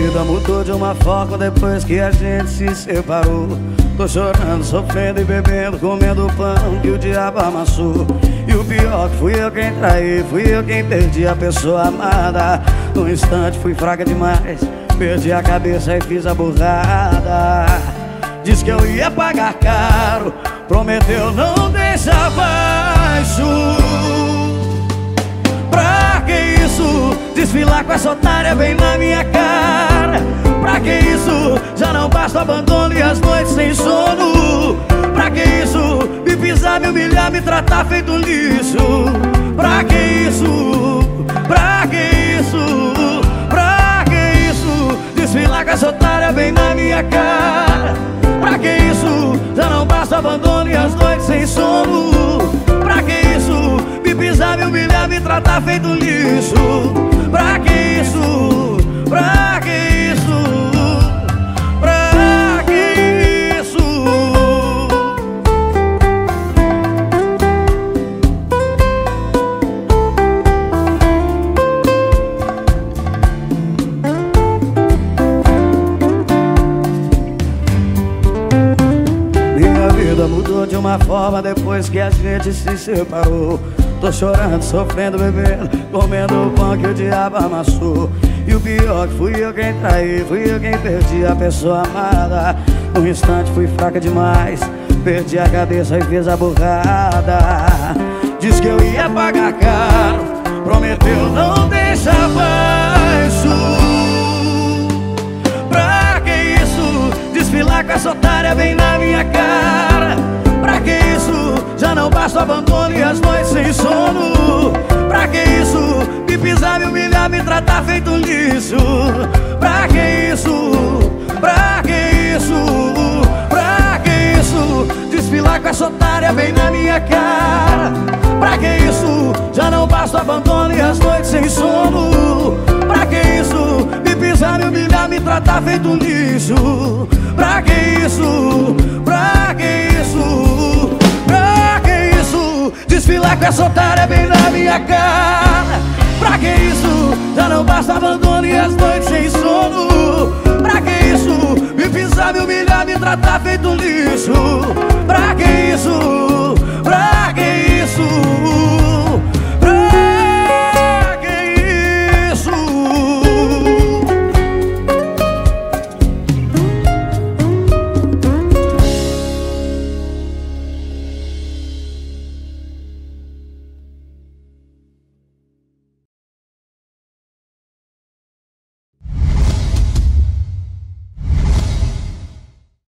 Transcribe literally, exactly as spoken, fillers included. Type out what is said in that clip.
vida mudou de uma forma depois que a gente se separou. Tô chorando, sofrendo e bebendo, comendo o pão que o diabo amassou. E o pior que fui eu quem traí, fui eu quem perdi a pessoa amada. Num instante fui fraca demais, perdi a cabeça e fiz a burrada. Diz que eu ia pagar caro, prometeu não deixar baixo. Pra que isso? Desfilar com essa otária bem na minha cara. Pra que isso? Já não basta o abandono e as noites sem sono. Pra que isso? Me pisar, me humilhar, me tratar feito lixo. Pra que isso? Pra que isso? Pra que isso? Desfilar com essa otária bem na minha cara. Pra que isso? Já não basta o abandono e as noites sem sono. Pra que isso? Me pisar, me humilhar, me tratar feito lixo. Pra que isso? Pra que isso? Pra que isso? Minha vida mudou de uma forma depois que a gente se separou. Tô chorando, sofrendo, bebendo, comendo o pão que o diabo amassou. E o pior que fui eu quem traí, fui eu quem perdi a pessoa amada. Num instante fui fraca demais, perdi a cabeça e fiz a burrada. Diz que eu ia pagar caro, prometeu não deixar baixo. Pra que isso? Desfilar com essa otária bem na minha cara. Pra que isso? Já não basta o abandono e as noites sem sono. Pra que isso? Me pisar, me humilhar, me tratar feito lixo. Pra que isso? Pra que isso? Pra que isso? Desfilar com essa otária bem na minha cara. Pra que isso? Já não basta o abandono e as noites sem sono. Pra que isso? Me pisar, me humilhar, me tratar feito lixo. Pra que isso? Pra que isso? Pra que isso? Desfilar com essa otária bem na minha cara. Pra que isso? Já não basta abandono e as noites sem sono. Pra que isso? Me pisar, me humilhar, me tratar feito lixo. Pra que isso?